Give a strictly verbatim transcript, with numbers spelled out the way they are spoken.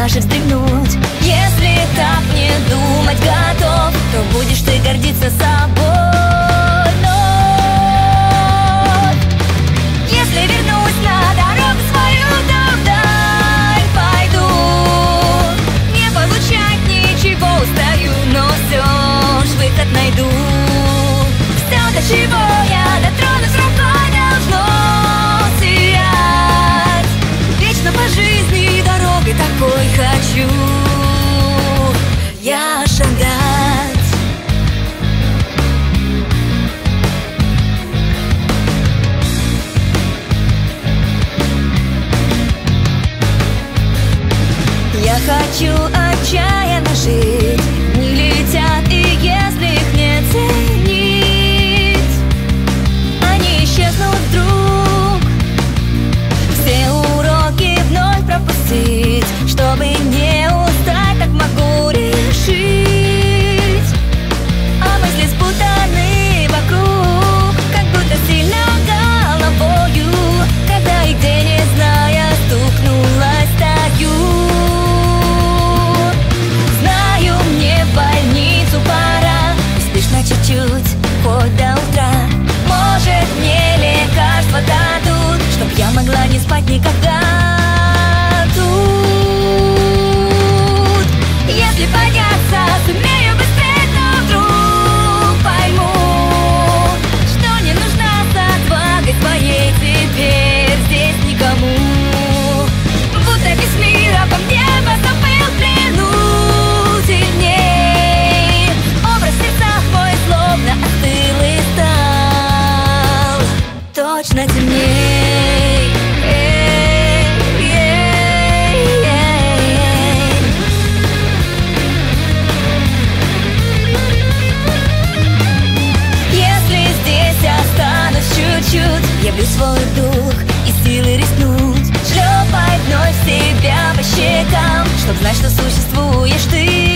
даже вздремнуть. Если так не думать готов, то будешь ты гордиться собой. Но если вернусь на дорогу свою, то вдаль пойду. Не получать ничего устаю, но все ж выход найду. Все, до чего я дотронусь рукой, должно сиять. Вечно по жизни дорогой такой хочу я шагать. Я хочу отчаянно жить. Дни летят, и если их не ценить, они исчезнут вдруг. Все уроки вновь пропустить, чтобы не устать, так могу решить. А мысли спутаны вокруг, как будто сильно головою, когда и где, не зная, стукнулась, стою. Знаю, мне в больницу пора, спишь на чуть-чуть, хоть до утра. Может, мне лекарства дадут, чтоб я могла не спать никогда тут. Если подняться, сумею быстрее, но вдруг пойму, что не нужна с отвагой своей теперь здесь никому. Будто весь мир обо мне позабыл в плену сильней. Образ в сердцах мой словно остыл и стал точно темней. Если здесь останусь чуть-чуть, явлю свой дух и силы рискнуть. Шлепай вновь себя по щекам, чтоб знать, что существуешь ты.